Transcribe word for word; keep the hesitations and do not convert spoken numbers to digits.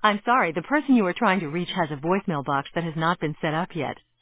I'm sorry, the person you are trying to reach has a voicemail box that has not been set up yet.